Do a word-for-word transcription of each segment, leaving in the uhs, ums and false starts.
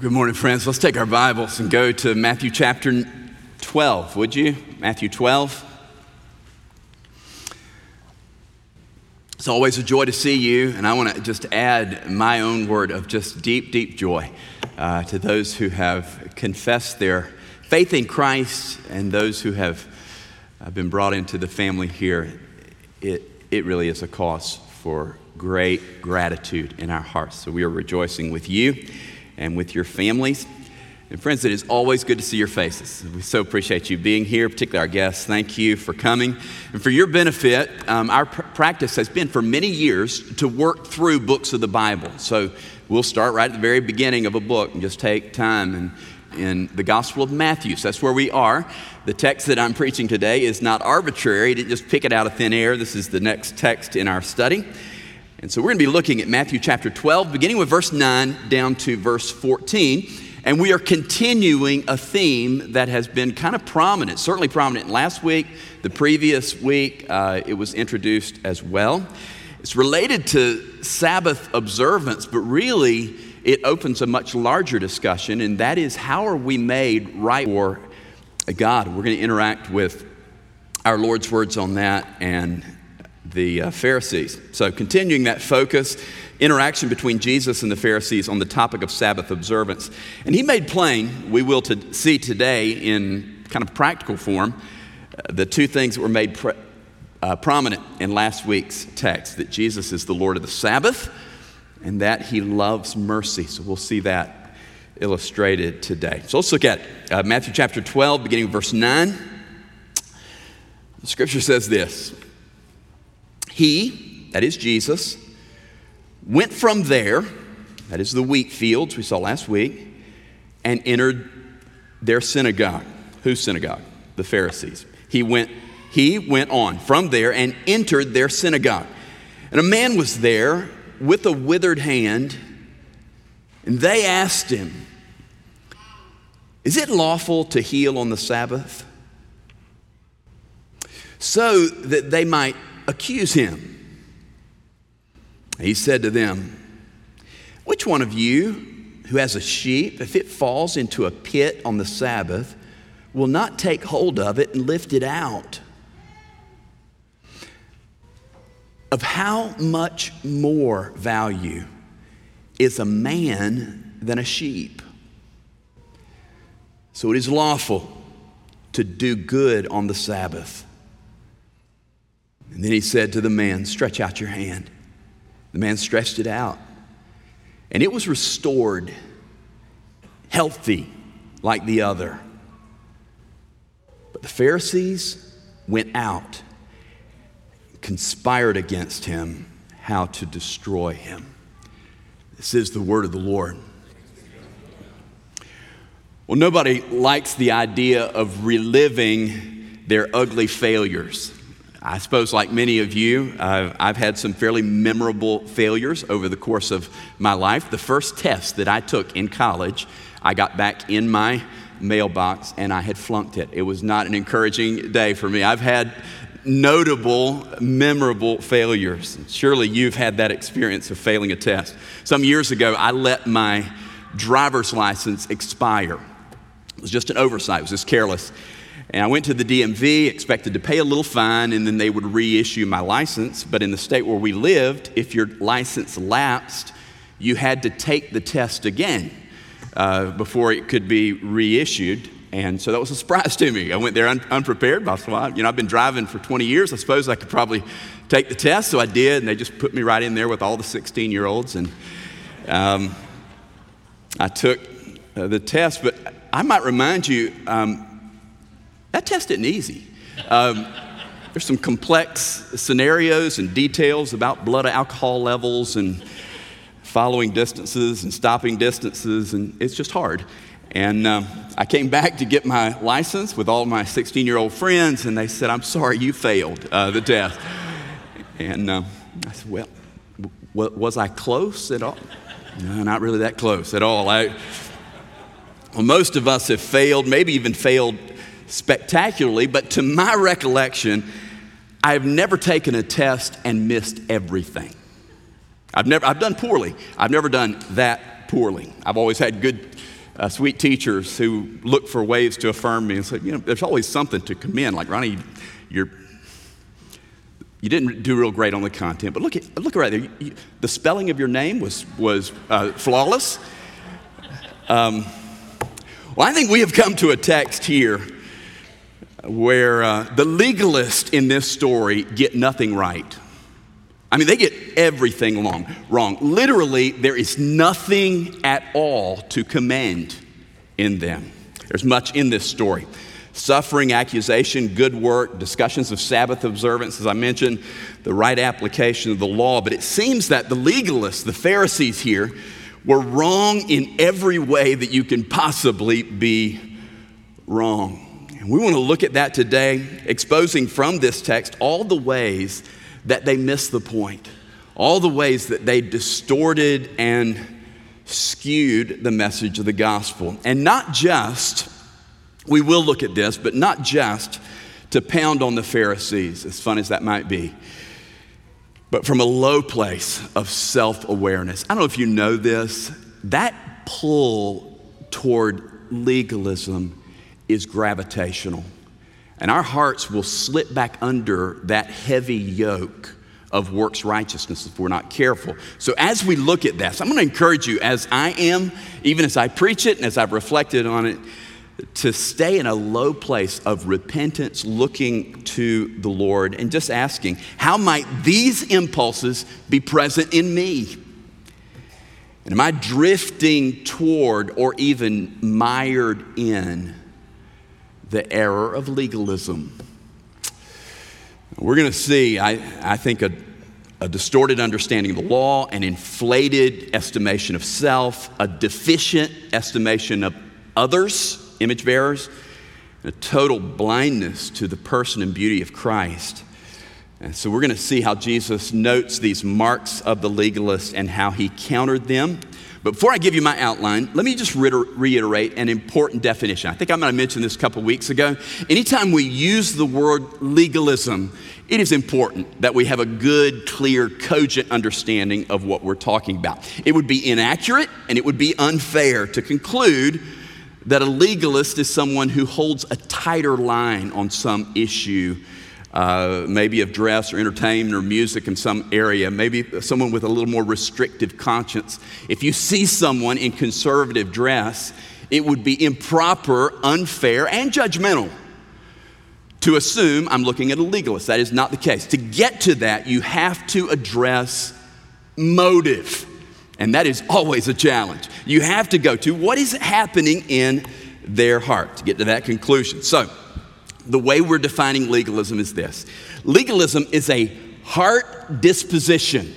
Good morning, friends. Let's take our Bibles and go to Matthew chapter twelve, would you? Matthew twelve. It's always a joy to see you, and I want to just add my own word of just deep, deep joy uh, to those who have confessed their faith in Christ and those who have uh, been brought into the family here. It, it really is a cause for great gratitude in our hearts. So we are rejoicing with you and with your families. And friends, it is always good to see your faces. We so appreciate you being here, particularly our guests. Thank you for coming. And for your benefit, um, our pr- practice has been for many years to work through books of the Bible. So we'll start right at the very beginning of a book and just take time and in the Gospel of Matthew. So that's where we are. The text that I'm preaching today is not arbitrary. I didn't just pick it out of thin air. This is the next text in our study. And so we're going to be looking at Matthew chapter twelve, beginning with verse nine down to verse fourteen. And we are continuing a theme that has been kind of prominent, certainly prominent last week. The previous week, uh, it was introduced as well. It's related to Sabbath observance, but really it opens a much larger discussion, and that is, how are we made right for God? We're going to interact with our Lord's words on that and the uh, Pharisees. So continuing that focus, interaction between Jesus and the Pharisees on the topic of Sabbath observance. And he made plain, we will to see today in kind of practical form, uh, the two things that were made pre- uh, prominent in last week's text, that Jesus is the Lord of the Sabbath and that he loves mercy. So we'll see that illustrated today. So let's look at uh, Matthew chapter twelve, beginning with verse nine. The scripture says this: He, that is Jesus, went from there, that is the wheat fields we saw last week, and entered their synagogue. Whose synagogue? The Pharisees. He went, he went on from there and entered their synagogue. And a man was there with a withered hand, and they asked him, "Is it lawful to heal on the Sabbath?" So that they might accuse him. He said to them, "Which one of you who has a sheep, if it falls into a pit on the Sabbath, will not take hold of it and lift it out? Of how much more value is a man than a sheep? So it is lawful to do good on the Sabbath." And then he said to the man, "Stretch out your hand." The man stretched it out, and it was restored, healthy like the other. But the Pharisees went out, conspired against him, how to destroy him. This is the word of the Lord. Well, nobody likes the idea of reliving their ugly failures. I suppose, like many of you, uh, I've had some fairly memorable failures over the course of my life. The first test that I took in college, I got back in my mailbox and I had flunked it. It was not an encouraging day for me. I've had notable, memorable failures. Surely you've had that experience of failing a test. Some years ago, I let my driver's license expire. It was just an oversight. It was just careless. And I went to the D M V, expected to pay a little fine, and then they would reissue my license. But in the state where we lived, if your license lapsed, you had to take the test again uh, before it could be reissued. And so that was a surprise to me. I went there un- unprepared. I thought, you know, I've been driving for twenty years. I suppose I could probably take the test. So I did, and they just put me right in there with all the sixteen-year-olds. And um, I took uh, the test. But I might remind you, um, that test isn't easy. Um, there's some complex scenarios and details about blood alcohol levels and following distances and stopping distances, and it's just hard. And um, I came back to get my license with all my sixteen-year-old friends, and they said, "I'm sorry, you failed uh, the test." And um, I said, "Well, w- was I close at all?" No, not really that close at all. I, well, most of us have failed, maybe even failed spectacularly, but to my recollection, I've never taken a test and missed everything. I've never, I've done poorly. I've never done that poorly. I've always had good, uh, sweet teachers who look for ways to affirm me and say, you know, there's always something to commend. Like, Ronnie, you're, you didn't do real great on the content, but look at look right there. You, you, the spelling of your name was, was uh, flawless. Um, well, I think we have come to a text here where uh, the legalists in this story get nothing right. I mean, they get everything wrong. Wrong. Literally, there is nothing at all to commend in them. There's much in this story. Suffering, accusation, good work, discussions of Sabbath observance, as I mentioned, the right application of the law. But it seems that the legalists, the Pharisees here, were wrong in every way that you can possibly be wrong. And we want to look at that today, exposing from this text all the ways that they missed the point, all the ways that they distorted and skewed the message of the gospel. And not just, we will look at this, but not just to pound on the Pharisees, as fun as that might be, but from a low place of self-awareness. I don't know if you know this, that pull toward legalism is gravitational. And our hearts will slip back under that heavy yoke of works righteousness if we're not careful. So as we look at this, I'm going to encourage you, as I am, even as I preach it and as I've reflected on it, to stay in a low place of repentance, looking to the Lord and just asking, how might these impulses be present in me? And am I drifting toward or even mired in the error of legalism? We're going to see, I, I think, a, a distorted understanding of the law, an inflated estimation of self, a deficient estimation of others, image bearers, and a total blindness to the person and beauty of Christ. And so we're going to see how Jesus notes these marks of the legalist and how he countered them. But before I give you my outline, let me just reiterate an important definition. I think I might have mentioned this a couple weeks ago. Anytime we use the word legalism, it is important that we have a good, clear, cogent understanding of what we're talking about. It would be inaccurate and it would be unfair to conclude that a legalist is someone who holds a tighter line on some issue, uh, maybe of dress or entertainment or music in some area, maybe someone with a little more restrictive conscience. If you see someone in conservative dress, it would be improper, unfair, and judgmental to assume I'm looking at a legalist. That is not the case. To get to that, you have to address motive. And that is always a challenge. You have to go to what is happening in their heart to get to that conclusion. So, the way we're defining legalism is this. Legalism is a heart disposition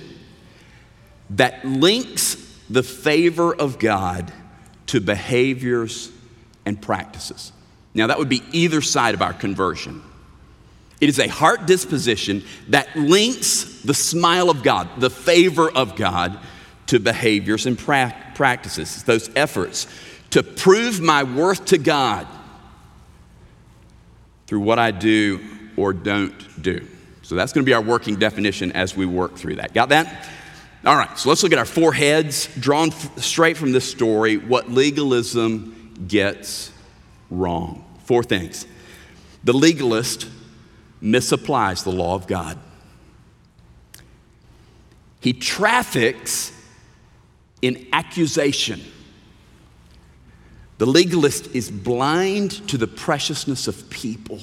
that links the favor of God to behaviors and practices. Now, that would be either side of our conversion. It is a heart disposition that links the smile of God, the favor of God, to behaviors and pra- practices. Those efforts to prove my worth to God through what I do or don't do. So that's going to be our working definition as we work through that. Got that? All right, so let's look at our four heads drawn f- straight from this story, what legalism gets wrong. Four things. The legalist misapplies the law of God. He traffics in accusation. The legalist is blind to the preciousness of people.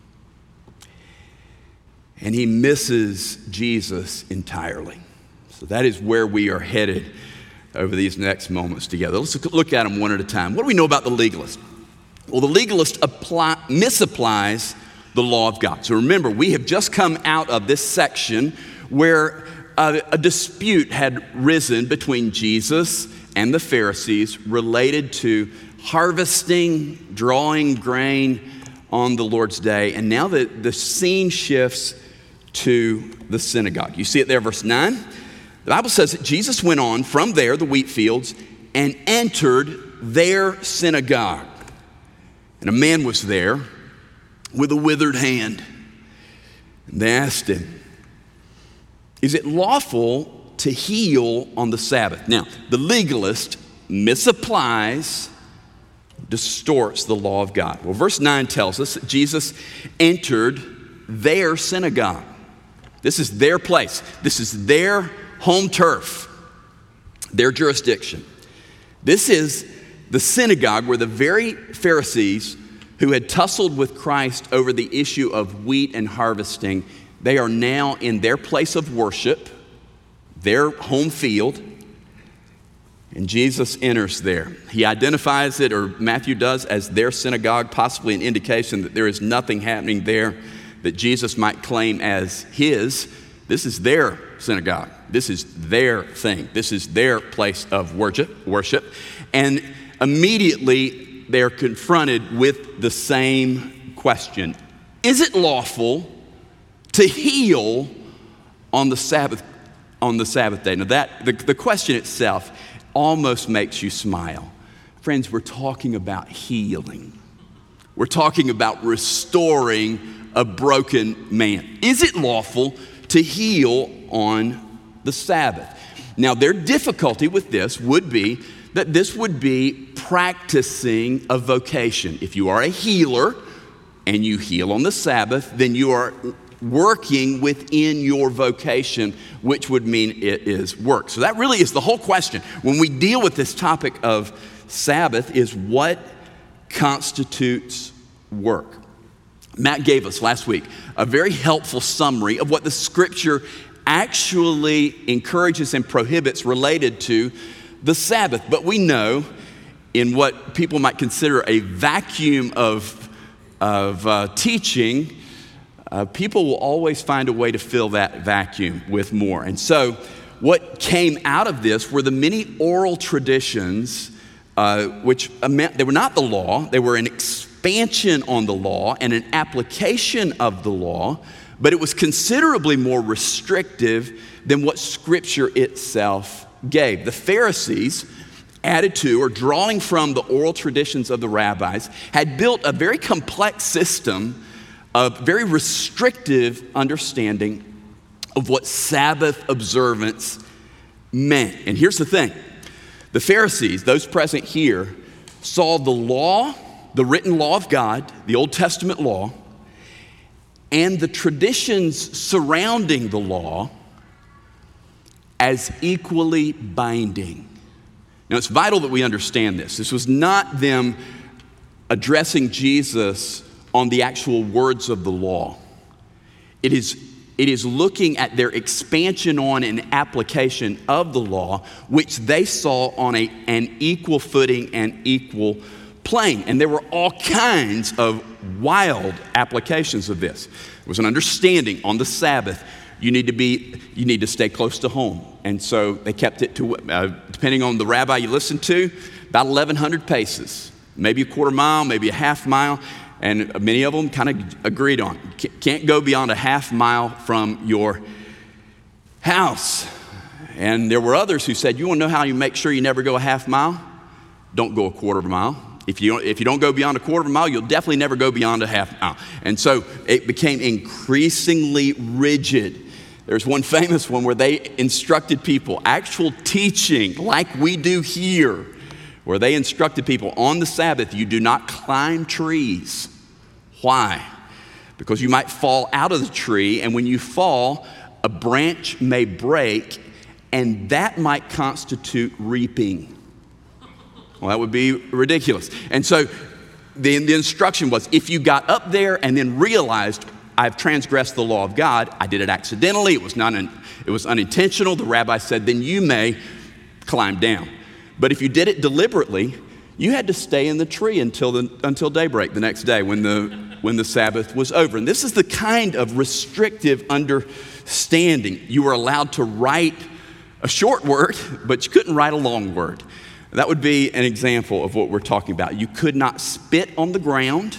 And he misses Jesus entirely. So that is where we are headed over these next moments together. Let's look at them one at a time. What do we know about the legalist? Well, the legalist apply, misapplies the law of God. So remember, we have just come out of this section where uh, a dispute had risen between Jesus and the Pharisees related to harvesting, drawing grain on the Lord's day. And now the, the scene shifts to the synagogue. You see it there, verse nine. The Bible says that Jesus went on from there, the wheat fields, and entered their synagogue. And a man was there with a withered hand. And they asked him, "Is it lawful to heal on the Sabbath?" Now, the legalist misapplies, distorts the law of God. Well, verse nine tells us that Jesus entered their synagogue. This is their place. This is their home turf, their jurisdiction. This is the synagogue where the very Pharisees who had tussled with Christ over the issue of wheat and harvesting, they are now in their place of worship, their home field, and Jesus enters there. He identifies it, or Matthew does, as their synagogue, possibly an indication that there is nothing happening there that Jesus might claim as his. This is their synagogue. This is their thing. This is their place of worship. worship. And immediately they're confronted with the same question. Is it lawful to heal on the Sabbath on the Sabbath day? Now that the, the question itself almost makes you smile. Friends, we're talking about healing. We're talking about restoring a broken man. Is it lawful to heal on the Sabbath? Now, their difficulty with this would be that this would be practicing a vocation. If you are a healer and you heal on the Sabbath, then you are working within your vocation, which would mean it is work. So that really is the whole question. When we deal with this topic of Sabbath, is what constitutes work? Matt gave us last week a very helpful summary of what the scripture actually encourages and prohibits related to the Sabbath. But we know in what people might consider a vacuum of, of uh, teaching, uh, people will always find a way to fill that vacuum with more. And so what came out of this were the many oral traditions, uh, which meant they were not the law, they were an expansion on the law and an application of the law, but it was considerably more restrictive than what Scripture itself gave. The Pharisees, added to or drawing from the oral traditions of the rabbis, had built a very complex system of very restrictive understanding of what Sabbath observance meant. And here's the thing. The Pharisees, those present here, saw the law, the written law of God, the Old Testament law, and the traditions surrounding the law as equally binding. Now, it's vital that we understand this. This was not them addressing Jesus on the actual words of the law. It is, it is looking at their expansion on and application of the law, which they saw on a, an equal footing and equal plane. And there were all kinds of wild applications of this. There was an understanding on the Sabbath. You need to be, you need to stay close to home. And so they kept it to, uh, depending on the rabbi you listen to, about eleven hundred paces, maybe a quarter mile, maybe a half mile. And many of them kind of agreed on, can't go beyond a half mile from your house. And there were others who said, you want to know how you make sure you never go a half mile? Don't go a quarter of a mile. If you, don't, if you don't go beyond a quarter of a mile, you'll definitely never go beyond a half mile. And so it became increasingly rigid. There's one famous one where they instructed people, actual teaching like we do here, where they instructed people on the Sabbath, you do not climb trees. Why? Because you might fall out of the tree, and when you fall, a branch may break, and that might constitute reaping. Well, that would be ridiculous. And so the, the instruction was, if you got up there and then realized, I've transgressed the law of God, I did it accidentally, it was not an, it was unintentional, the rabbi said, then you may climb down. But if you did it deliberately, you had to stay in the tree until the, until daybreak the next day when the, when the Sabbath was over. And this is the kind of restrictive understanding. You were allowed to write a short word, but you couldn't write a long word. That would be an example of what we're talking about. You could not spit on the ground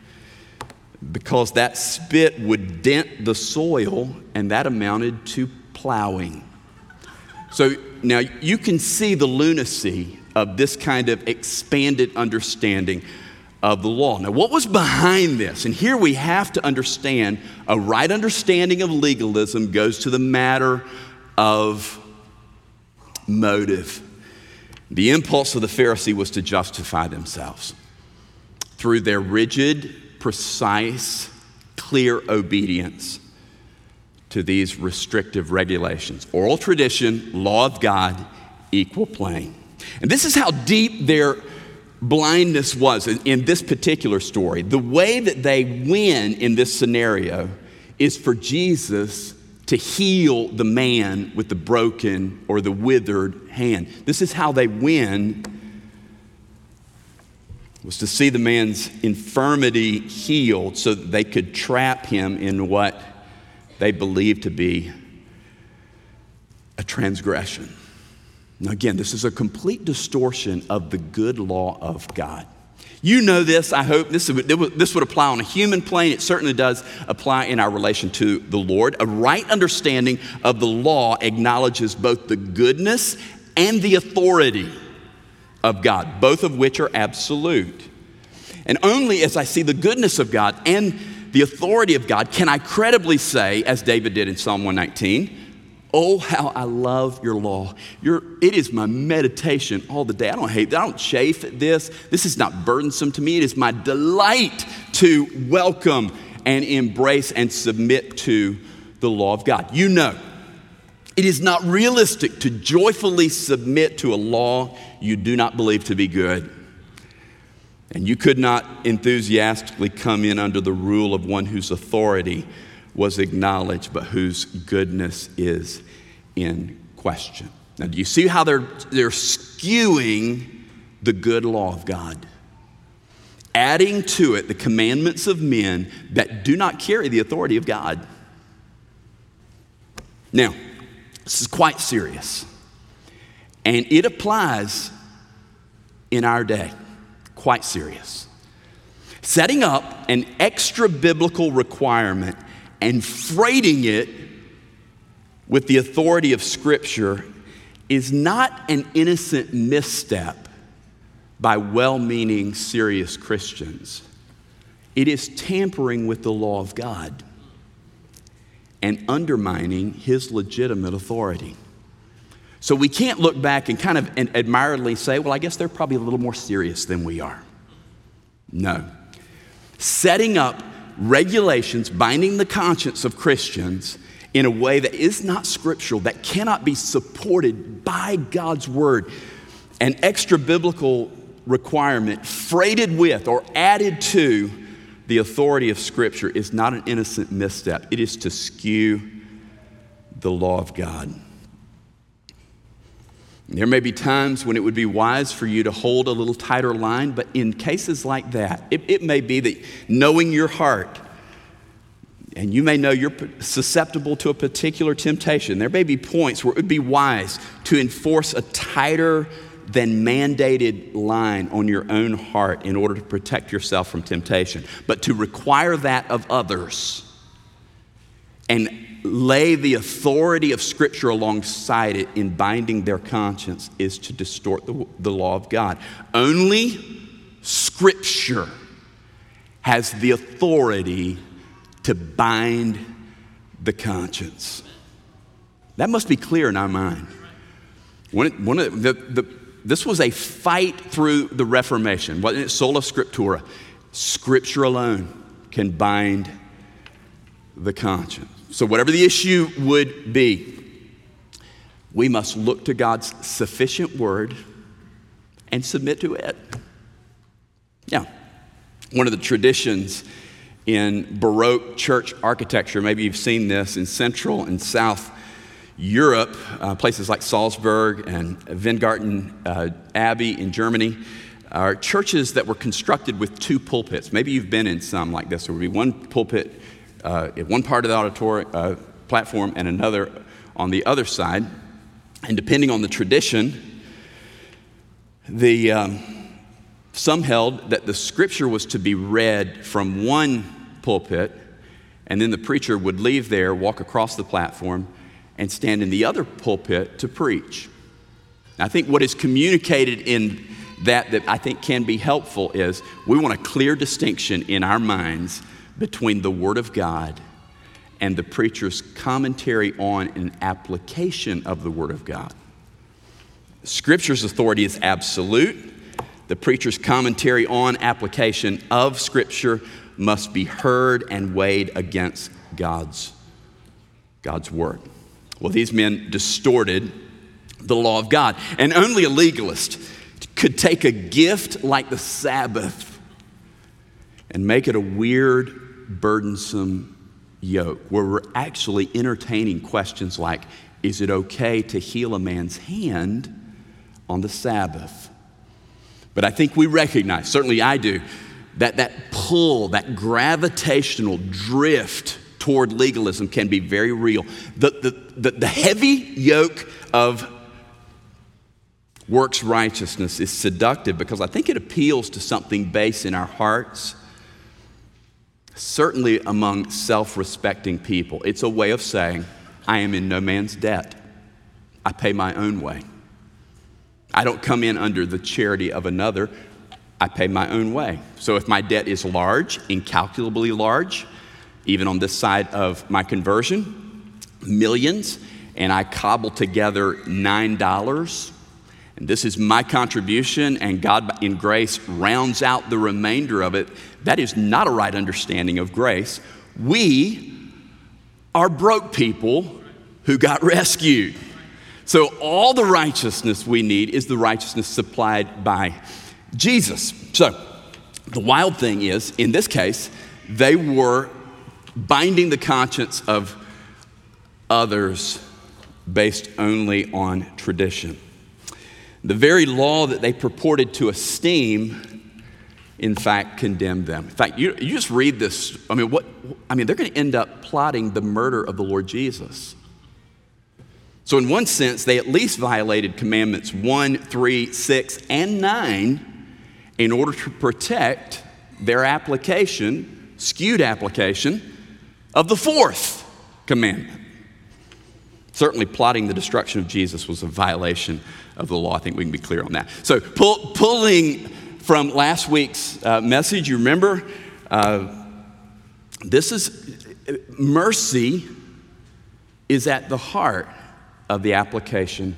because that spit would dent the soil, and that amounted to plowing. So now you can see the lunacy of this kind of expanded understanding of the law. Now, what was behind this? And here we have to understand a right understanding of legalism goes to the matter of motive. The impulse of the Pharisee was to justify themselves through their rigid, precise, clear obedience to these restrictive regulations. Oral tradition, law of God, equal playing. And this is how deep their blindness was in, in this particular story. The way that they win in this scenario is for Jesus to heal the man with the broken or the withered hand. This is how they win, was to see the man's infirmity healed so that they could trap him in what they believed to be a transgression. Now again, this is a complete distortion of the good law of God. You know this, I hope. This would, this would apply on a human plane. It certainly does apply in our relation to the Lord. A right understanding of the law acknowledges both the goodness and the authority of God, both of which are absolute. And only as I see the goodness of God and the authority of God can I credibly say, as David did in Psalm one nineteen, oh, how I love your law. Your, it is my meditation all the day. I don't hate, I don't chafe at this. This is not burdensome to me. It is my delight to welcome and embrace and submit to the law of God. You know, it is not realistic to joyfully submit to a law you do not believe to be good. And you could not enthusiastically come in under the rule of one whose authority was acknowledged, but whose goodness is in question. Now, do you see how they're, they're skewing the good law of God? Adding to it the commandments of men that do not carry the authority of God. Now, this is quite serious. And it applies in our day. Quite serious. Setting up an extra biblical requirement and freighting it with the authority of Scripture is not an innocent misstep by well-meaning, serious Christians. It is tampering with the law of God and undermining His legitimate authority. So we can't look back and kind of admiringly say, well, I guess they're probably a little more serious than we are. No. Setting up regulations binding the conscience of Christians in a way that is not scriptural, that cannot be supported by God's word, an extra biblical requirement freighted with or added to the authority of Scripture is not an innocent misstep. It is to skew the law of God. There may be times when it would be wise for you to hold a little tighter line, but in cases like that, it, it may be that knowing your heart, and you may know you're susceptible to a particular temptation, there may be points where it would be wise to enforce a tighter than mandated line on your own heart in order to protect yourself from temptation. But to require that of others and lay the authority of Scripture alongside it in binding their conscience is to distort the, the law of God. Only Scripture has the authority to bind the conscience. That must be clear in our mind. One, one of the, the, this was a fight through the Reformation, wasn't it? Sola Scriptura. Scripture alone can bind the conscience. So whatever the issue would be, we must look to God's sufficient word and submit to it. Yeah. One of the traditions in Baroque church architecture, maybe you've seen this in Central and South Europe, uh, places like Salzburg and Weingarten uh, Abbey in Germany, are churches that were constructed with two pulpits. Maybe you've been in some like this. There would be one pulpit uh, at one part of the auditorium uh, platform and another on the other side. And depending on the tradition, the um, some held that the Scripture was to be read from one pulpit, and then the preacher would leave there, walk across the platform, and stand in the other pulpit to preach. I think what is communicated in that that I think can be helpful is we want a clear distinction in our minds between the Word of God and the preacher's commentary on an application of the Word of God. Scripture's authority is absolute. The preacher's commentary on application of Scripture must be heard and weighed against God's, God's word. Well, these men distorted the law of God, and only a legalist could take a gift like the Sabbath and make it a weird, burdensome yoke, where we're actually entertaining questions like, is it okay to heal a man's hand on the Sabbath? But I think we recognize, certainly I do, that that pull, that gravitational drift toward legalism can be very real. The, the, the, the heavy yoke of works righteousness is seductive because I think it appeals to something base in our hearts, certainly among self-respecting people. It's a way of saying, I am in no man's debt. I pay my own way. I don't come in under the charity of another. I pay my own way. So if my debt is large, incalculably large, even on this side of my conversion, millions, and I cobble together nine dollars, and this is my contribution, and God in grace rounds out the remainder of it, that is not a right understanding of grace. We are broke people who got rescued. So all the righteousness we need is the righteousness supplied by Jesus. So the wild thing is, in this case, they were binding the conscience of others based only on tradition. The very law that they purported to esteem, in fact, condemned them. In fact, you, you just read this. I mean, what? I mean, they're going to end up plotting the murder of the Lord Jesus. So in one sense, they at least violated commandments one, three, six, and nine in order to protect their application, skewed application, of the fourth commandment. Certainly plotting the destruction of Jesus was a violation of the law. I think we can be clear on that. So pull, pulling from last week's uh, message, you remember, uh, this is, mercy is at the heart of the application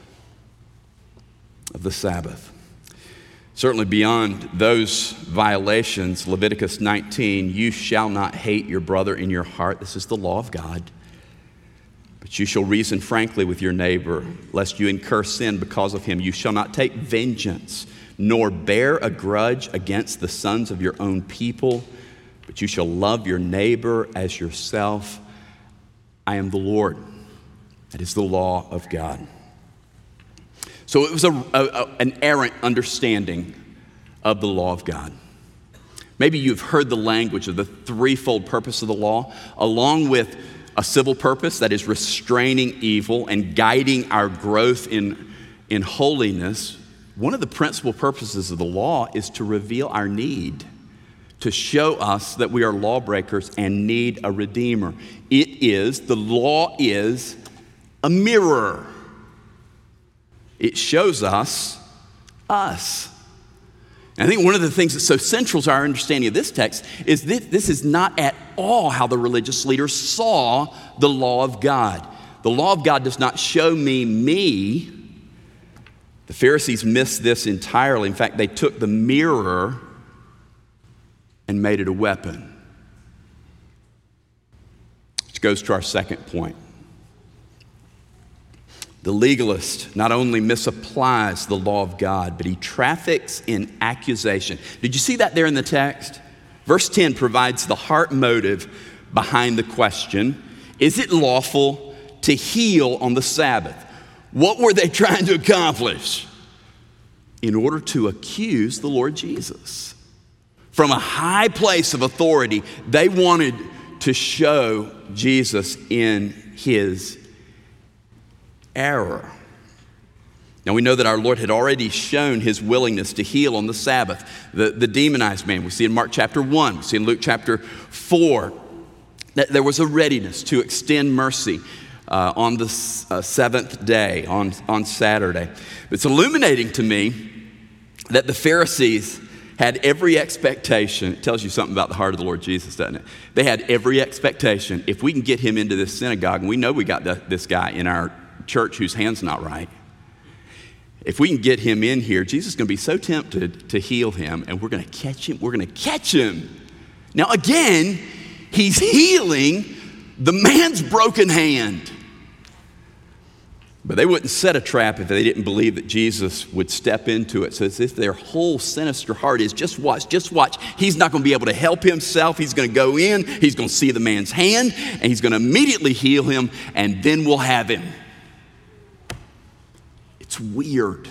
of the Sabbath. Certainly beyond those violations, Leviticus nineteen, you shall not hate your brother in your heart. This is the law of God. But you shall reason frankly with your neighbor, lest you incur sin because of him. You shall not take vengeance, nor bear a grudge against the sons of your own people, but you shall love your neighbor as yourself. I am the Lord. That is the law of God. So it was a, a, an errant understanding of the law of God. Maybe you've heard the language of the threefold purpose of the law, along with a civil purpose that is restraining evil and guiding our growth in, in holiness. One of the principal purposes of the law is to reveal our need, to show us that we are lawbreakers and need a redeemer. It is, the law is a mirror. It shows us us. And I think one of the things that's so central to our understanding of this text is that this is not at all how the religious leaders saw the law of God. The law of God does not show me me. The Pharisees missed this entirely. In fact, they took the mirror and made it a weapon. Which goes to our second point. The legalist not only misapplies the law of God, but he traffics in accusation. Did you see that there in the text? Verse ten provides the heart motive behind the question, is it lawful to heal on the Sabbath? What were they trying to accomplish? In order to accuse the Lord Jesus. From a high place of authority, they wanted to show Jesus in his error. Now we know that our Lord had already shown his willingness to heal on the Sabbath. The, the demonized man, we see in Mark chapter one, we see in Luke chapter four, that there was a readiness to extend mercy uh, on the uh, seventh day, on, on Saturday. It's illuminating to me that the Pharisees had every expectation. It tells you something about the heart of the Lord Jesus, doesn't it? They had every expectation. If we can get him into this synagogue, and we know we got the, this guy in our church whose hand's not right, If we can get him in here, Jesus is going to be so tempted to heal him, and we're going to catch him. We're going to catch him. Now, again, he's healing the man's broken hand. But they wouldn't set a trap if they didn't believe that Jesus would step into it. So it's if their whole sinister heart is, just watch, just watch. He's not going to be able to help himself. He's going to go in, he's going to see the man's hand, and he's going to immediately heal him, and then we'll have him. It's weird.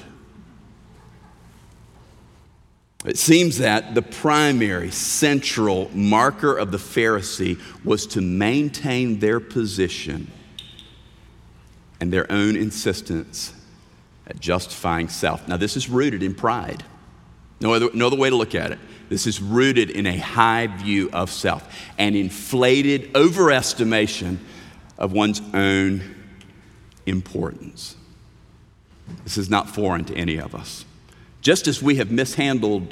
It seems that the primary, central marker of the Pharisee was to maintain their position and their own insistence at justifying self. Now, this is rooted in pride. No other, no other way to look at it. This is rooted in a high view of self, an inflated overestimation of one's own importance. This is not foreign to any of us. Just as we have mishandled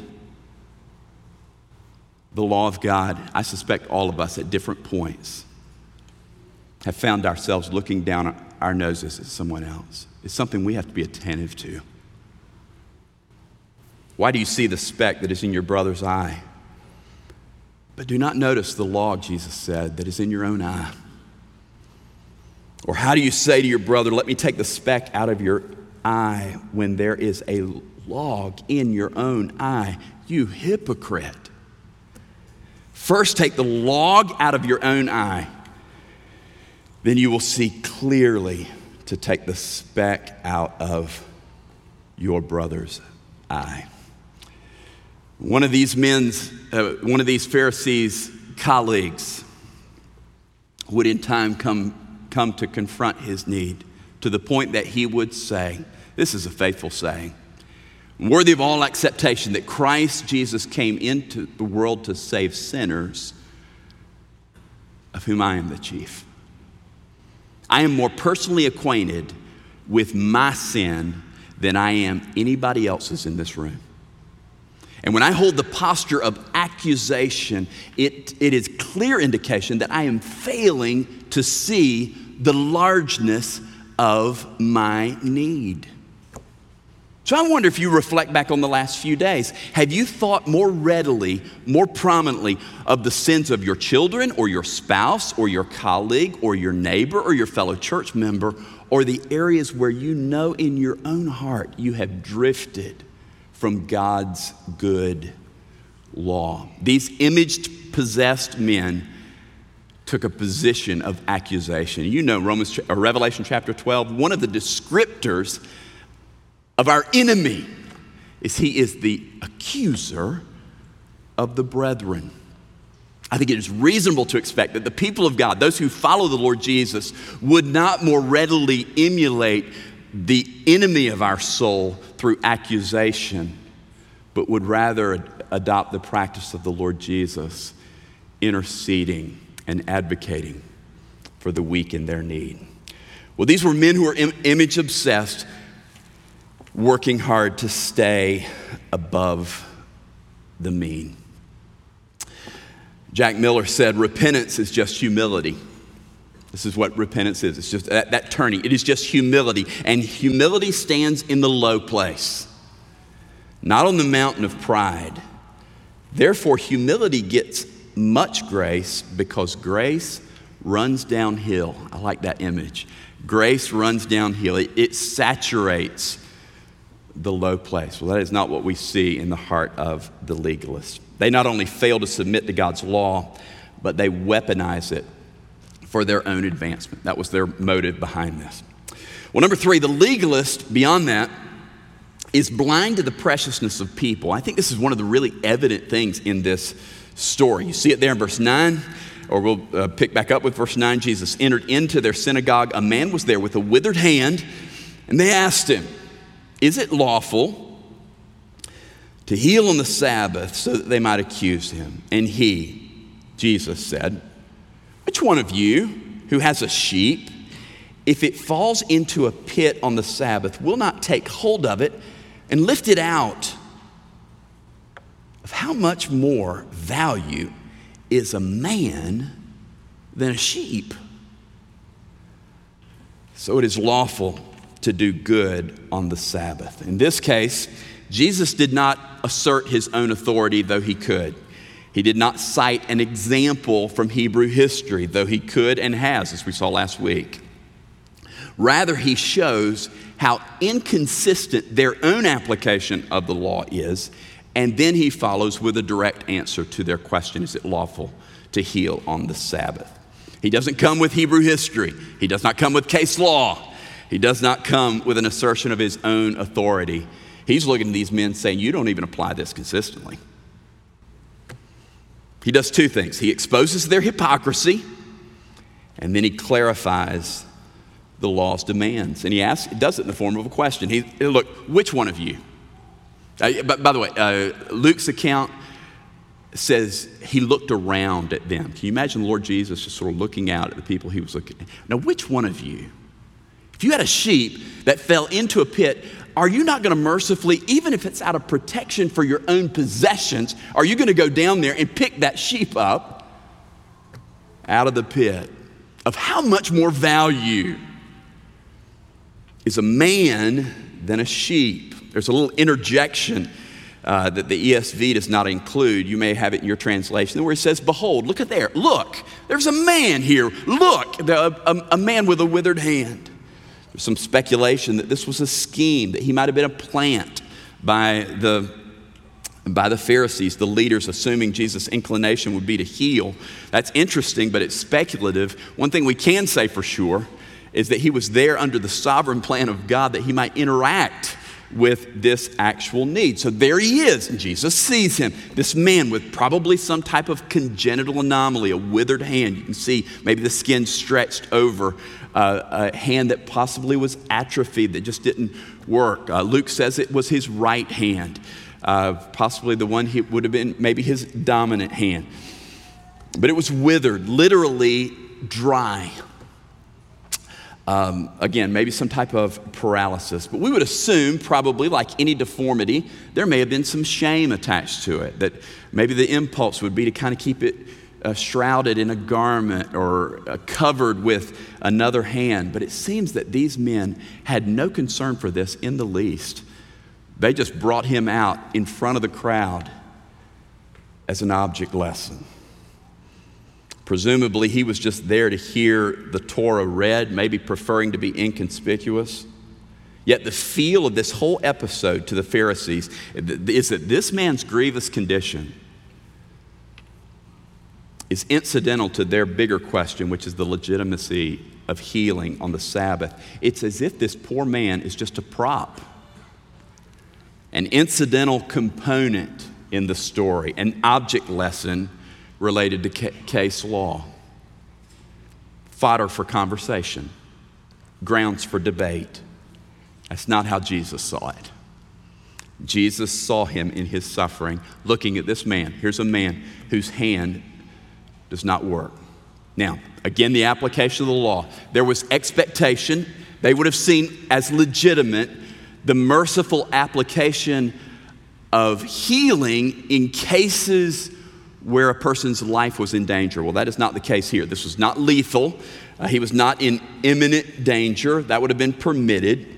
the law of God, I suspect all of us at different points have found ourselves looking down our noses at someone else. It's something we have to be attentive to. Why do you see the speck that is in your brother's eye, but do not notice the log, Jesus said, that is in your own eye? Or how do you say to your brother, let me take the speck out of your eye when there is a log in your own eye? You hypocrite. First take the log out of your own eye, then you will see clearly to take the speck out of your brother's eye. One of these men's, uh, one of these Pharisees' colleagues would in time come, come to confront his need to the point that he would say, this is a faithful saying, worthy of all acceptation, that Christ Jesus came into the world to save sinners, of whom I am the chief. I am more personally acquainted with my sin than I am anybody else's in this room. And when I hold the posture of accusation, it, it is clear indication that I am failing to see the largeness of my need. So I wonder if you reflect back on the last few days, have you thought more readily, more prominently of the sins of your children or your spouse or your colleague or your neighbor or your fellow church member, or the areas where you know in your own heart you have drifted from God's good law? These image-possessed men took a position of accusation. You know Romans or Revelation chapter twelve, one of the descriptors of our enemy is he is the accuser of the brethren. I think it is reasonable to expect that the people of God, those who follow the Lord Jesus, would not more readily emulate the enemy of our soul through accusation, but would rather ad- adopt the practice of the Lord Jesus, interceding and advocating for the weak in their need. Well, these were men who were im- image obsessed, working hard to stay above the mean. Jack Miller said, repentance is just humility. This is what repentance is. It's just that, that turning. It is just humility. And humility stands in the low place, not on the mountain of pride. Therefore, humility gets much grace because grace runs downhill. I like that image. Grace runs downhill. It, it saturates the low place. Well, that is not what we see in the heart of the legalist. They not only fail to submit to God's law, but they weaponize it for their own advancement. That was their motive behind this. Well, number three, the legalist, beyond that, is blind to the preciousness of people. I think this is one of the really evident things in this story. You see it there in verse nine, or we'll uh, pick back up with verse nine. Jesus entered into their synagogue. A man was there with a withered hand, and they asked him, is it lawful to heal on the Sabbath, so that they might accuse him? And he, Jesus, said, which one of you who has a sheep, if it falls into a pit on the Sabbath, will not take hold of it and lift it out? Of how much more value is a man than a sheep? So it is lawful to do good on the Sabbath. In this case, Jesus did not assert his own authority, though he could. He did not cite an example from Hebrew history, though he could and has, as we saw last week. Rather, he shows how inconsistent their own application of the law is, and then he follows with a direct answer to their question, is it lawful to heal on the Sabbath? He doesn't come with Hebrew history. He does not come with case law. He does not come with an assertion of his own authority. He's looking at these men saying, you don't even apply this consistently. He does two things. He exposes their hypocrisy, and then he clarifies the law's demands. And he asks, does it in the form of a question. He, look, which one of you? Uh, by, by the way, uh, Luke's account says he looked around at them. Can you imagine the Lord Jesus just sort of looking out at the people he was looking at? Now, which one of you? If you had a sheep that fell into a pit, are you not going to mercifully, even if it's out of protection for your own possessions, are you going to go down there and pick that sheep up out of the pit? Of how much more value is a man than a sheep? There's a little interjection uh, that the E S V does not include. You may have it in your translation where it says, behold, look at there. Look, there's a man here. Look, the, a, a man with a withered hand. There's some speculation that this was a scheme, that he might have been a plant by the, by the Pharisees, the leaders, assuming Jesus' inclination would be to heal. That's interesting, but it's speculative. One thing we can say for sure is that he was there under the sovereign plan of God that he might interact with this actual need. So there he is, and Jesus sees him, this man with probably some type of congenital anomaly, a withered hand. You can see maybe the skin stretched over uh, a hand that possibly was atrophied, that just didn't work. Uh, Luke says it was his right hand, uh, possibly the one he would have been maybe his dominant hand. But it was withered, literally dry. Um, again, maybe some type of paralysis. But we would assume, probably like any deformity, there may have been some shame attached to it, that maybe the impulse would be to kind of keep it uh, shrouded in a garment or uh, covered with another hand. But it seems that these men had no concern for this in the least. They just brought him out in front of the crowd as an object lesson. Presumably, he was just there to hear the Torah read, maybe preferring to be inconspicuous. Yet the feel of this whole episode to the Pharisees is that this man's grievous condition is incidental to their bigger question, which is the legitimacy of healing on the Sabbath. It's as if this poor man is just a prop, an incidental component in the story, an object lesson related to case law, fodder for conversation, grounds for debate. That's not how Jesus saw it. Jesus saw him in his suffering, looking at this man. Here's a man whose hand does not work. Now, again, the application of the law. There was expectation. They would have seen as legitimate the merciful application of healing in cases where a person's life was in danger. Well, that is not the case here. This was not lethal. Uh, he was not in imminent danger. That would have been permitted.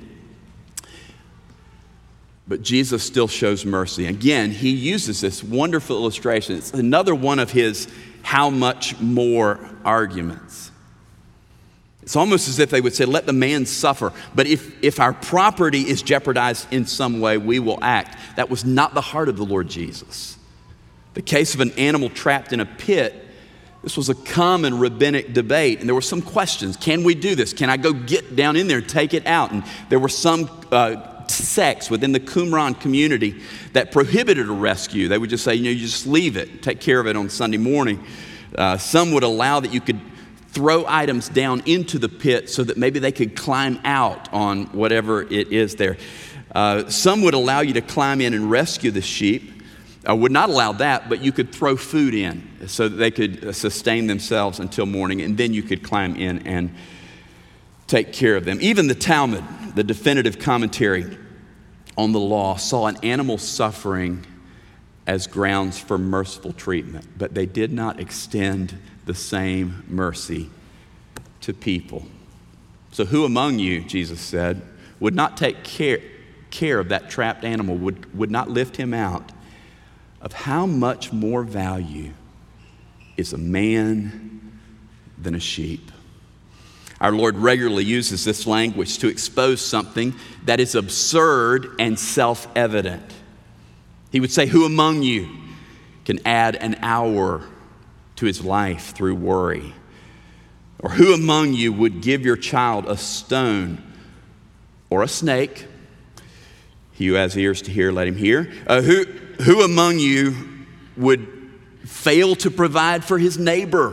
But Jesus still shows mercy. Again, he uses this wonderful illustration. It's another one of his how much more arguments. It's almost as if they would say, let the man suffer. But if, if our property is jeopardized in some way, we will act. That was not the heart of the Lord Jesus. The case of an animal trapped in a pit, this was a common rabbinic debate, and there were some questions. Can we do this? Can I go get down in there and take it out? And there were some uh, sects within the Qumran community that prohibited a rescue. They would just say, you know, you just leave it, take care of it on Sunday morning. Uh, some would allow that you could throw items down into the pit so that maybe they could climb out on whatever it is there. Uh, some would allow you to climb in and rescue the sheep. I would not allow that, but you could throw food in so that they could sustain themselves until morning, and then you could climb in and take care of them. Even the Talmud, the definitive commentary on the law, saw an animal suffering as grounds for merciful treatment, but they did not extend the same mercy to people. So who among you, Jesus said, would not take care, care of that trapped animal, would, would not lift him out, of how much more value is a man than a sheep. Our Lord regularly uses this language to expose something that is absurd and self-evident. He would say, who among you can add an hour to his life through worry? Or who among you would give your child a stone or a snake? He who has ears to hear, let him hear. Uh, who, who among you would fail to provide for his neighbor?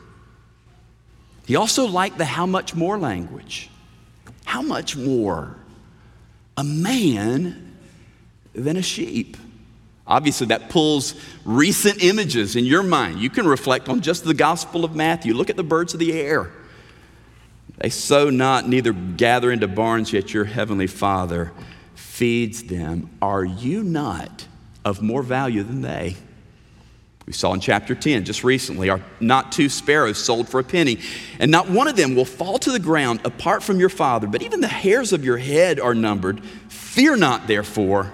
He also liked the how much more language. How much more a man than a sheep? Obviously, that pulls recent images in your mind. You can reflect on just the Gospel of Matthew. Look at the birds of the air. They sow not, neither gather into barns, yet your heavenly Father feeds them. Are you not of more value than they? We saw in chapter ten just recently, are not two sparrows sold for a penny, and not one of them will fall to the ground apart from your Father, but even the hairs of your head are numbered. Fear not, therefore.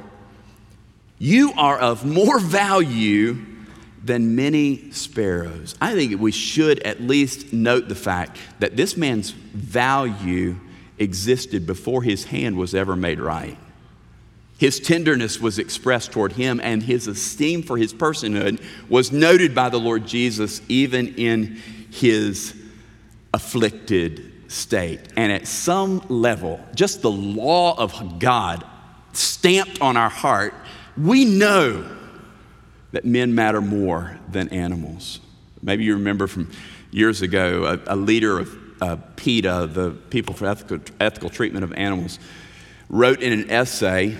You are of more value than many sparrows. I think we should at least note the fact that this man's value existed before his hand was ever made right. His tenderness was expressed toward him, and his esteem for his personhood was noted by the Lord Jesus even in his afflicted state. And at some level, just the law of God stamped on our heart, we know that men matter more than animals. Maybe you remember from years ago, a, a leader of uh, PETA, the People for Ethical, Ethical Treatment of Animals, wrote in an essay,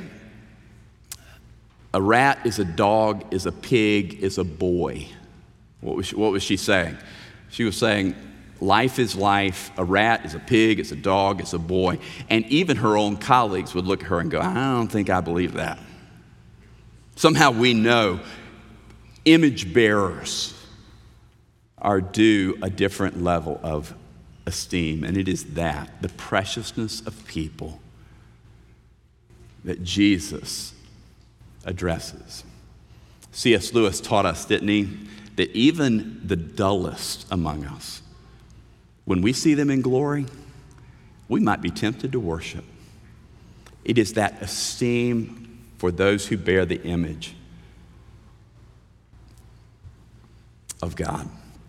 a rat is a dog, is a pig, is a boy. What was she, what was she saying? She was saying, life is life. A rat is a pig, it's a dog, it's a boy. And even her own colleagues would look at her and go, I don't think I believe that. Somehow we know image bearers are due a different level of esteem, and it is that, the preciousness of people, that Jesus addresses. C S Lewis taught us, didn't he, that even the dullest among us, when we see them in glory, we might be tempted to worship. It is that esteem for those who bear the image of God.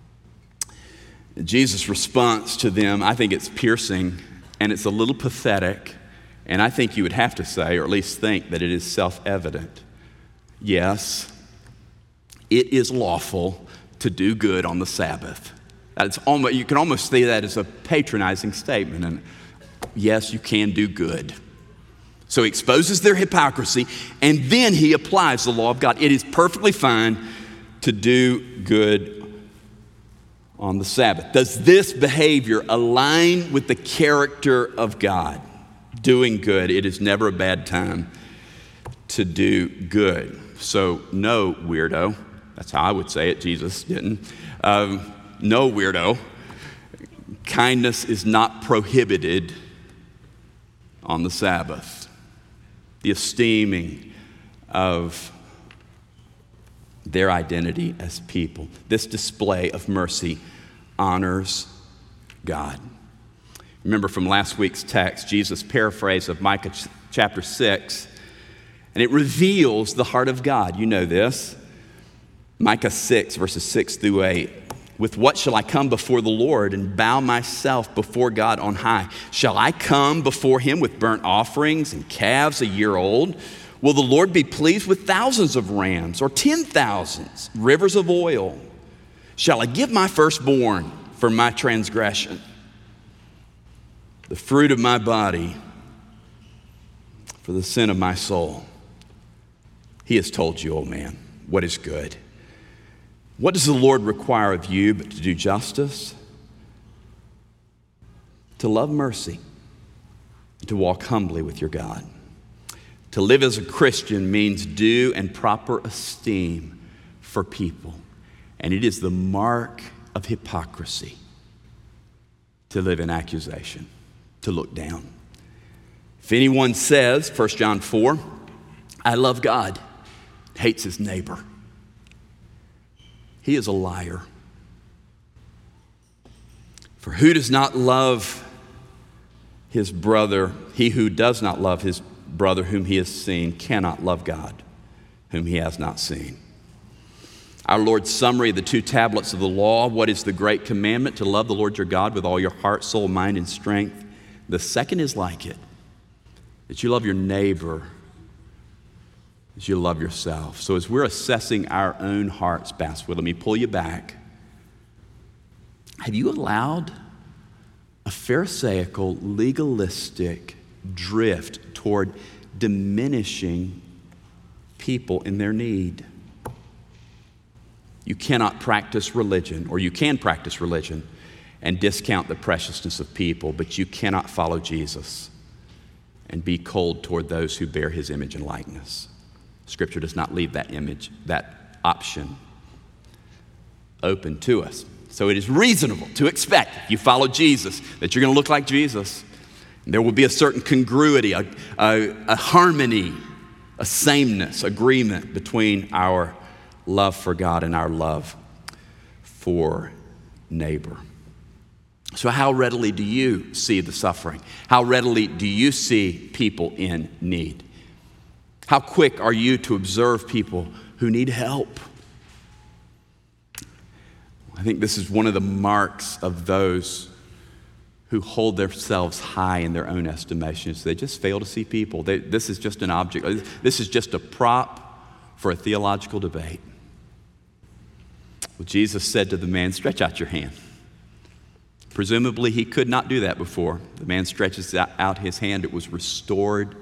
Jesus' response to them, I think it's piercing and it's a little pathetic, and I think you would have to say, or at least think, that it is self-evident. Yes, it is lawful to do good on the Sabbath. That's almost, you can almost see that as a patronizing statement, and yes, you can do good. So he exposes their hypocrisy, and then he applies the law of God. It is perfectly fine to do good on the Sabbath. Does this behavior align with the character of God? Doing good, it is never a bad time to do good. So no, weirdo. That's how I would say it. Jesus didn't. Um, no, weirdo. Kindness is not prohibited on the Sabbath. The esteeming of their identity as people. This display of mercy honors God. Remember from last week's text, Jesus' paraphrase of Micah ch- chapter six, and it reveals the heart of God. You know this. Micah six, verses six through eight. With what shall I come before the Lord and bow myself before God on high? Shall I come before him with burnt offerings and calves a year old? Will the Lord be pleased with thousands of rams or ten thousands, rivers of oil? Shall I give my firstborn for my transgression, the fruit of my body for the sin of my soul? He has told you, O man, what is good. What does the Lord require of you but to do justice, to love mercy, and to walk humbly with your God? To live as a Christian means due and proper esteem for people. And it is the mark of hypocrisy to live in accusation, to look down. If anyone says, First John four, I love God, hates his neighbor, he is a liar. For who does not love his brother, he who does not love his brother whom he has seen cannot love God whom he has not seen. Our Lord's summary of the two tablets of the law. What is the great commandment? To love the Lord your God with all your heart, soul, mind, and strength. The second is like it, that you love your neighbor as you love yourself. So as we're assessing our own hearts, Basswood, let me pull you back. Have you allowed a pharisaical, legalistic drift toward diminishing people in their need? You cannot practice religion, or you can practice religion and discount the preciousness of people, but you cannot follow Jesus and be cold toward those who bear his image and likeness. Scripture does not leave that image, that option open to us. So it is reasonable to expect, if you follow Jesus, that you're going to look like Jesus. There will be a certain congruity, a, a, a harmony, a sameness, agreement between our love for God and our love for neighbor. So how readily do you see the suffering? How readily do you see people in need? How quick are you to observe people who need help? I think this is one of the marks of those who hold themselves high in their own estimations. They just fail to see people. They, this is just an object. This is just a prop for a theological debate. Well, Jesus said to the man, stretch out your hand. Presumably, he could not do that before. The man stretches out his hand. It was restored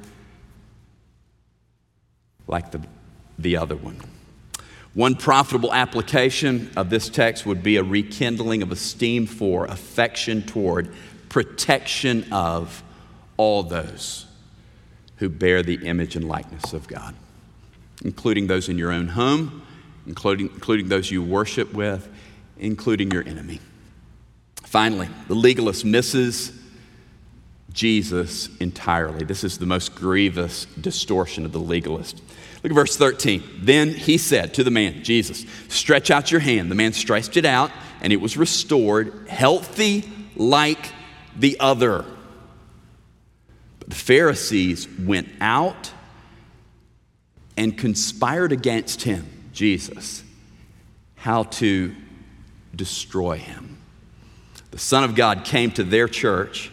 like the, the other one. One profitable application of this text would be a rekindling of esteem for, affection toward, protection of all those who bear the image and likeness of God, including those in your own home, including, including those you worship with, including your enemy. Finally, the legalist misses Jesus entirely. This is the most grievous distortion of the legalist. Look at verse thirteen. Then he said to the man, Jesus, stretch out your hand. The man stretched it out, and it was restored, healthy like the other. But the Pharisees went out and conspired against him, Jesus, how to destroy him. The Son of God came to their church,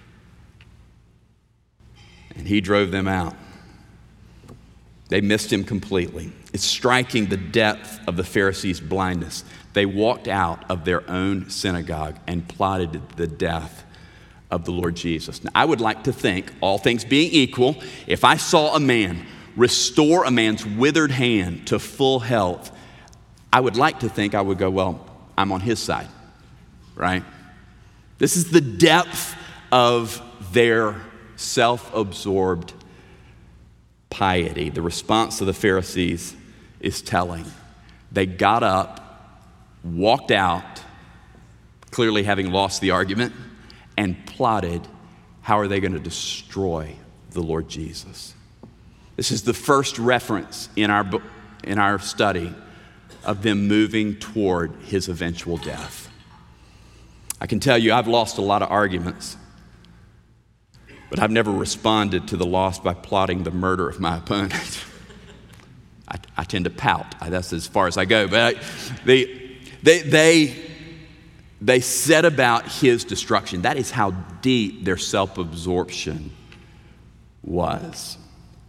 and he drove them out. They missed him completely. It's striking the depth of the Pharisees' blindness. They walked out of their own synagogue and plotted the death of the Lord Jesus. Now, I would like to think, all things being equal, if I saw a man restore a man's withered hand to full health, I would like to think I would go, well, I'm on his side, right? This is the depth of their self-absorbed piety. The response of the Pharisees is telling. They got up, walked out, clearly having lost the argument, and plotted how are they going to destroy the Lord Jesus. This is the first reference in our book, in our study of them moving toward his eventual death. I can tell you I've lost a lot of arguments, but I've never responded to the loss by plotting the murder of my opponent. I, I tend to pout. That's as far as I go. But I, they, they, they, they set about his destruction. That is how deep their self-absorption was.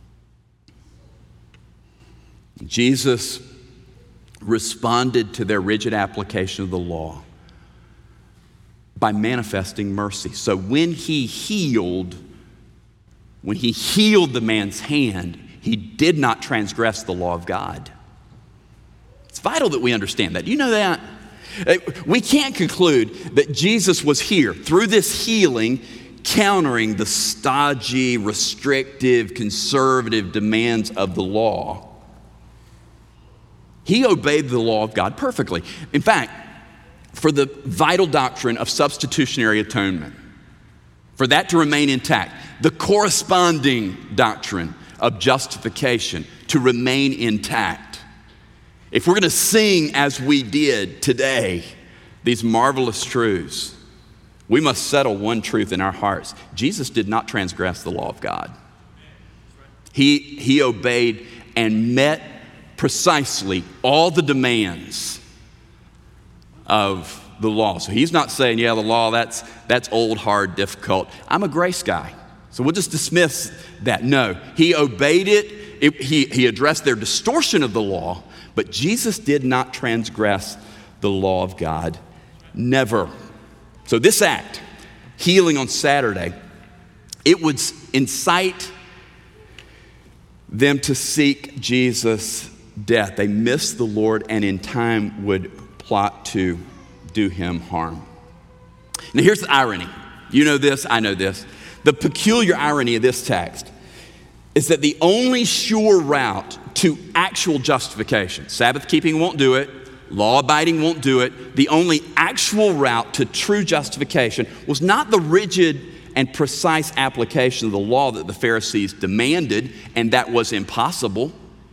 Jesus responded to their rigid application of the law by manifesting mercy. So when he healed, when he healed the man's hand, he did not transgress the law of God. It's vital that we understand that. Do you know that? We can't conclude that Jesus was here through this healing countering the stodgy, restrictive, conservative demands of the law. He obeyed the law of God perfectly. In fact, for the vital doctrine of substitutionary atonement, for that to remain intact, the corresponding doctrine of justification to remain intact. If we're going to sing as we did today, these marvelous truths, we must settle one truth in our hearts. Jesus did not transgress the law of God. He, he obeyed and met precisely all the demands of the law. So he's not saying, yeah, the law, that's, that's old, hard, difficult. I'm a grace guy, so we'll just dismiss that. No, he obeyed it. it he, he addressed their distortion of the law, but Jesus did not transgress the law of God. Never. So this act, healing on Saturday, it would incite them to seek Jesus' death. They missed the Lord and in time would plot to do him harm. Now here's the irony. You know this, I know this. The peculiar irony of this text is that the only sure route to actual justification, Sabbath keeping won't do it, law abiding won't do it, the only actual route to true justification was not the rigid and precise application of the law that the Pharisees demanded, and that was impossible.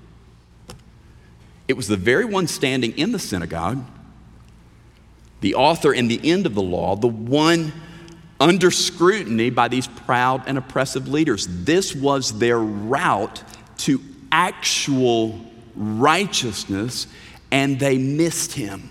It was the very one standing in the synagogue, the author and the end of the law, the one under scrutiny by these proud and oppressive leaders. This was their route to actual righteousness, and they missed him.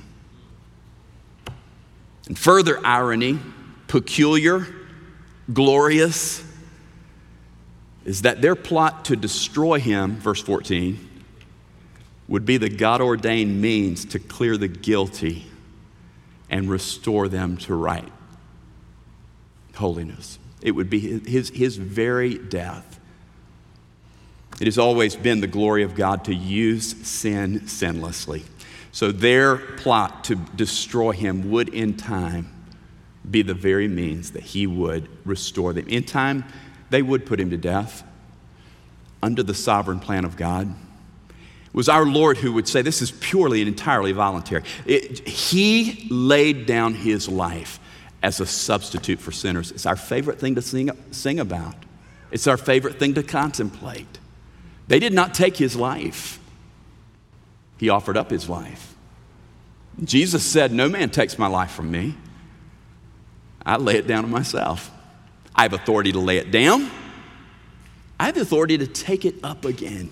And further irony, peculiar, glorious, is that their plot to destroy him, verse fourteen, would be the God-ordained means to clear the guilty and restore them to right holiness. It would be his, his very death. It has always been the glory of God to use sin sinlessly. So their plot to destroy him would in time be the very means that he would restore them. In time, they would put him to death under the sovereign plan of God. It was our Lord who would say, this is purely and entirely voluntary. It, he laid down his life as a substitute for sinners. It's our favorite thing to sing, sing about. It's our favorite thing to contemplate. They did not take his life. He offered up his life. Jesus said, no man takes my life from me. I lay it down to myself. I have authority to lay it down. I have the authority to take it up again.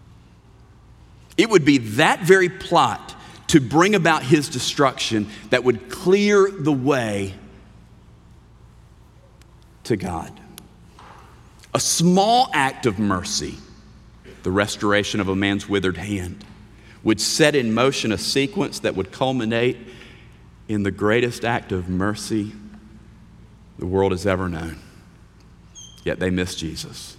It would be that very plot to bring about his destruction that would clear the way to God. A small act of mercy, the restoration of a man's withered hand, would set in motion a sequence that would culminate in the greatest act of mercy the world has ever known. Yet they missed Jesus.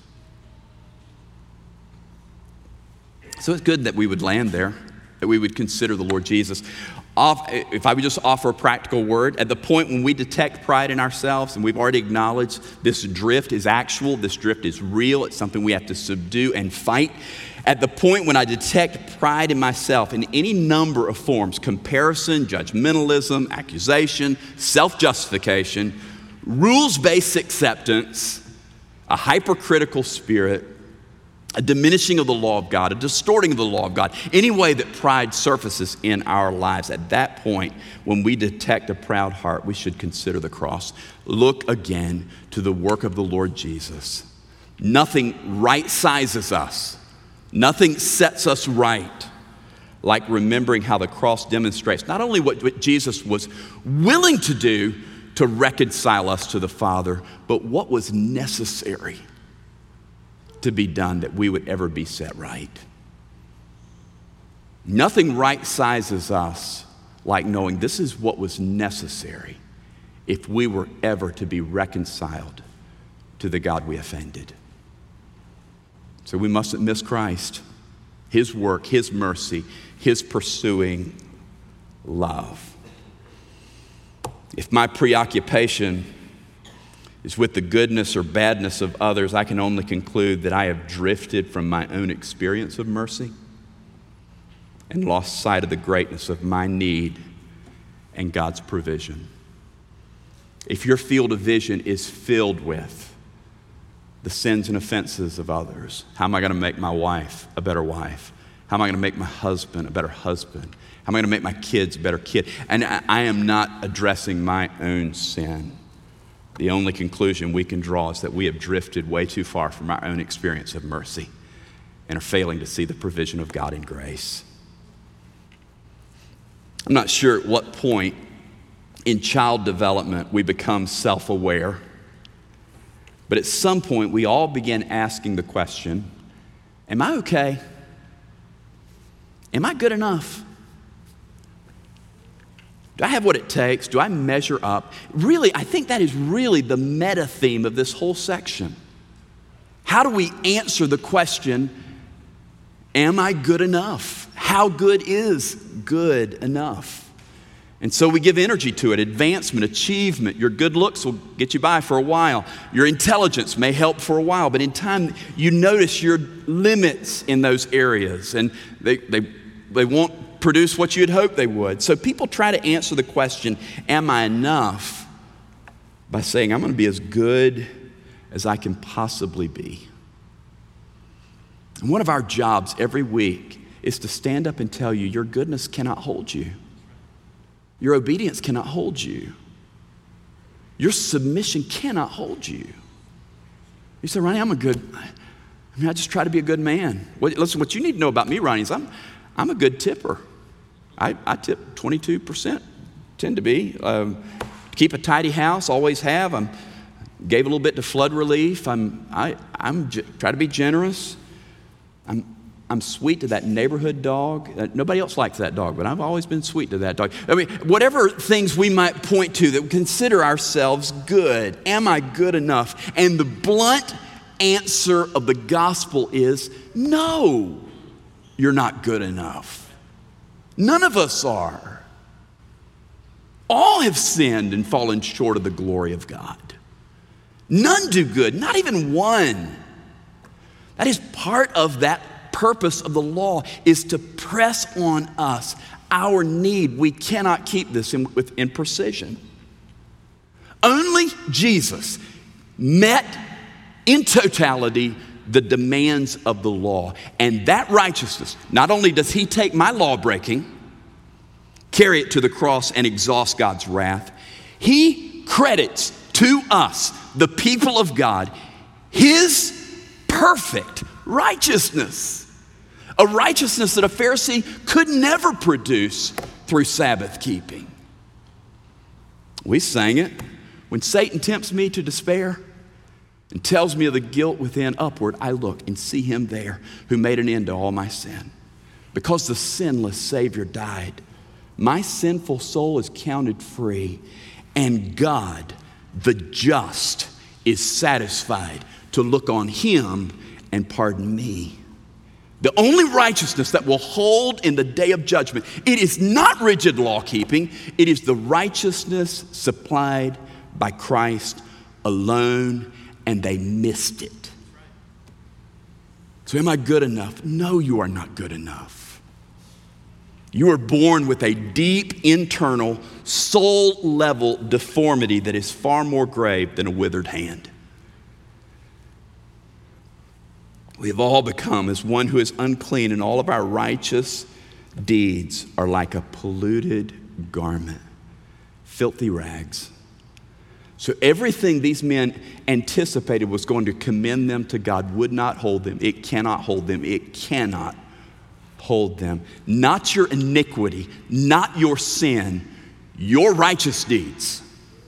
So it's good that we would land there, that we would consider the Lord Jesus. If I would just offer a practical word, at the point when we detect pride in ourselves, and we've already acknowledged this drift is actual, this drift is real, it's something we have to subdue and fight. At the point when I detect pride in myself in any number of forms, comparison, judgmentalism, accusation, self-justification, rules-based acceptance, a hypercritical spirit, a diminishing of the law of God, a distorting of the law of God, any way that pride surfaces in our lives, at that point, when we detect a proud heart, we should consider the cross. Look again to the work of the Lord Jesus. Nothing right-sizes us. Nothing sets us right like remembering how the cross demonstrates not only what, what Jesus was willing to do to reconcile us to the Father, but what was necessary to be done that we would ever be set right. Nothing right-sizes us like knowing this is what was necessary if we were ever to be reconciled to the God we offended. So we mustn't miss Christ, his work, his mercy, his pursuing love. If my preoccupation is with the goodness or badness of others, I can only conclude that I have drifted from my own experience of mercy and lost sight of the greatness of my need and God's provision. if your field of vision is filled with the sins and offenses of others, how am I going to make my wife a better wife? How am I going to make my husband a better husband? How am I going to make my kids a better kid? And I, I am not addressing my own sin. The only conclusion we can draw is that we have drifted way too far from our own experience of mercy and are failing to see the provision of God in grace. I'm not sure at what point in child development we become self-aware, but at some point we all begin asking the question, am I okay? Am I good enough? Do I have what it takes? Do I measure up? Really, I think that is really the meta theme of this whole section. How do we answer the question, am I good enough? How good is good enough? And so we give energy to it, advancement, achievement. Your good looks will get you by for a while. Your intelligence may help for a while, but in time you notice your limits in those areas, and they, they, they won't produce what you had hoped they would. So people try to answer the question, am I enough, by saying, I'm going to be as good as I can possibly be. And one of our jobs every week is to stand up and tell you, your goodness cannot hold you. Your obedience cannot hold you. Your submission cannot hold you. You say, Ronnie, I'm a good, I mean, I just try to be a good man. Well, listen, what you need to know about me, Ronnie, is I'm, I'm a good tipper. I, I tip twenty-two percent, tend to be. Um, keep a tidy house, always have. I gave a little bit to flood relief. I'm, I, I'm try to be generous. I'm, I'm sweet to that neighborhood dog. Uh, nobody else likes that dog, but I've always been sweet to that dog. I mean, whatever things we might point to that we consider ourselves good. Am I good enough? And the blunt answer of the gospel is no, you're not good enough. None of us are. All have sinned and fallen short of the glory of God. None do good, not even one. That is part of that purpose of the law, is to press on us our need. We cannot keep this in, with, in precision. Only Jesus met in totality the demands of the law. And that righteousness, not only does he take my law breaking, carry it to the cross and exhaust God's wrath, he credits to us, the people of God, his perfect righteousness. A righteousness that a Pharisee could never produce through Sabbath keeping. We sang it. When Satan tempts me to despair and tells me of the guilt within, upward I look and see him there who made an end to all my sin. Because the sinless Savior died, my sinful soul is counted free, and God, the just, is satisfied to look on him and pardon me. The only righteousness that will hold in the day of judgment, it is not rigid law keeping, it is the righteousness supplied by Christ alone, and they missed it. So am I good enough? No, you are not good enough. You are born with a deep internal soul level deformity that is far more grave than a withered hand. We have all become as one who is unclean, and all of our righteous deeds are like a polluted garment, filthy rags. So everything these men anticipated was going to commend them to God would not hold them. It cannot hold them. It cannot hold them. Not your iniquity, not your sin, your righteous deeds.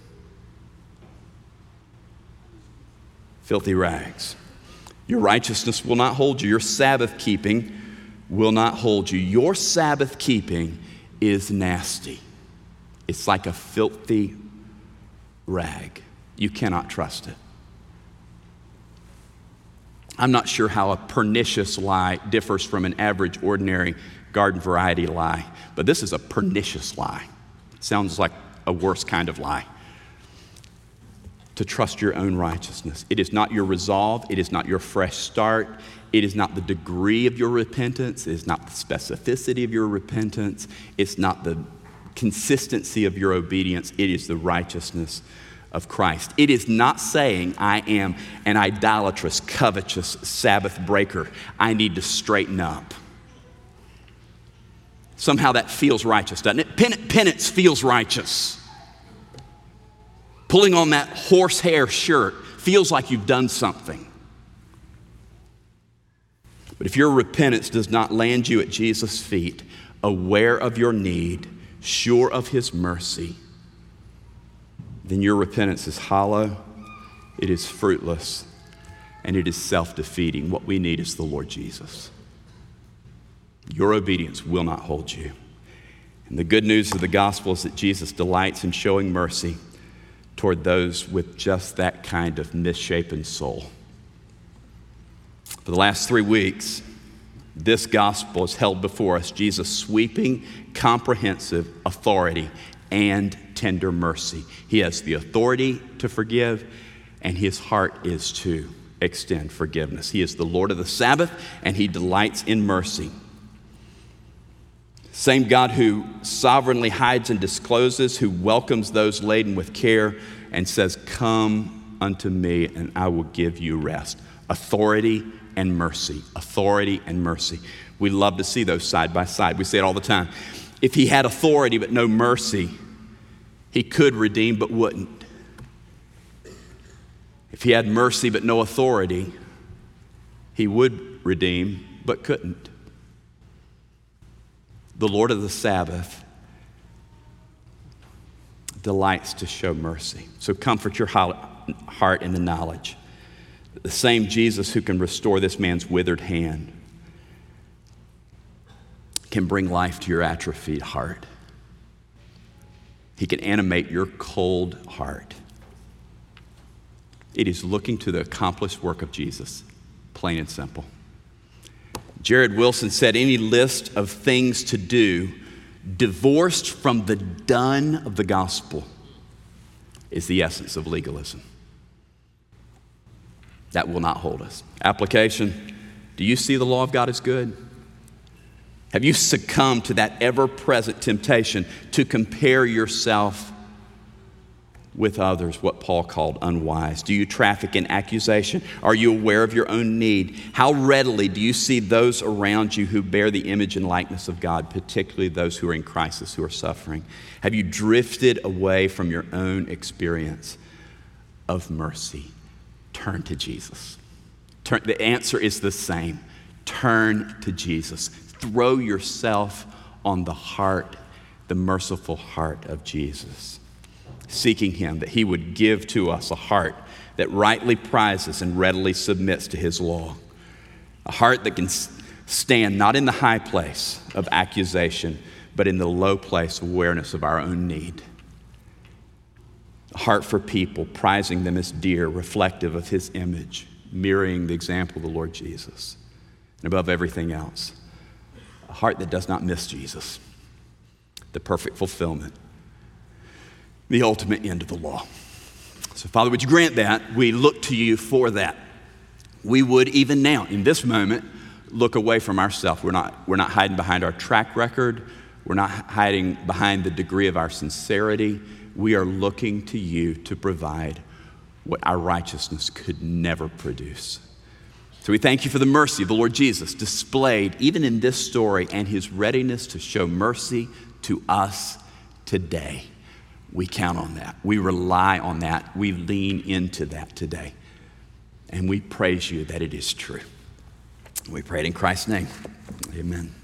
Filthy rags. Your righteousness will not hold you. Your Sabbath keeping will not hold you. Your Sabbath keeping is nasty. It's like a filthy rag. You cannot trust it. I'm not sure how a pernicious lie differs from an average, ordinary, garden variety lie, but this is a pernicious lie. It sounds like a worse kind of lie. To trust your own righteousness. It is not your resolve. It is not your fresh start. It is not the degree of your repentance. It is not the specificity of your repentance. It's not the consistency of your obedience. It is the righteousness of Christ. It is not saying I am an idolatrous, covetous Sabbath breaker. I need to straighten up. Somehow that feels righteous, doesn't it? Pen- penance feels righteous. Pulling on that horsehair shirt feels like you've done something. But if your repentance does not land you at Jesus' feet, aware of your need, sure of his mercy, then your repentance is hollow, it is fruitless, and it is self-defeating. What we need is the Lord Jesus. Your obedience will not hold you. And the good news of the gospel is that Jesus delights in showing mercy toward those with just that kind of misshapen soul. For the last three weeks, this gospel has held before us Jesus' sweeping, comprehensive authority and tender mercy. He has the authority to forgive, and his heart is to extend forgiveness. He is the Lord of the Sabbath, and he delights in mercy. Same God who sovereignly hides and discloses, who welcomes those laden with care and says, "Come unto me and I will give you rest." Authority and mercy, authority and mercy. We love to see those side by side. We say it all the time. If he had authority but no mercy, he could redeem but wouldn't. If he had mercy but no authority, he would redeem but couldn't. The Lord of the Sabbath delights to show mercy. So comfort your heart in the knowledge that the same Jesus who can restore this man's withered hand can bring life to your atrophied heart. He can animate your cold heart. It is looking to the accomplished work of Jesus, plain and simple. Jared Wilson said, any list of things to do divorced from the done of the gospel is the essence of legalism. That will not hold us. Application, do you see the law of God as good? Have you succumbed to that ever-present temptation to compare yourself with others, what Paul called unwise? Do you traffic in accusation? Are you aware of your own need? How readily do you see those around you who bear the image and likeness of God, particularly those who are in crisis, who are suffering? Have you drifted away from your own experience of mercy? Turn to Jesus. Turn, the answer is the same. Turn to Jesus. Throw yourself on the heart, the merciful heart of Jesus, seeking him that he would give to us a heart that rightly prizes and readily submits to his law. A heart that can stand not in the high place of accusation, but in the low place of awareness of our own need. A heart for people, prizing them as dear, reflective of his image, mirroring the example of the Lord Jesus. And above everything else, a heart that does not miss Jesus, the perfect fulfillment, the ultimate end of the law. So, Father, would you grant that? We look to you for that. We would even now, in this moment, look away from ourselves. We're not, we're not hiding behind our track record. We're not hiding behind the degree of our sincerity. We are looking to you to provide what our righteousness could never produce. So we thank you for the mercy of the Lord Jesus displayed even in this story and his readiness to show mercy to us today. We count on that. We rely on that. We lean into that today. And we praise you that it is true. We pray it in Christ's name. Amen.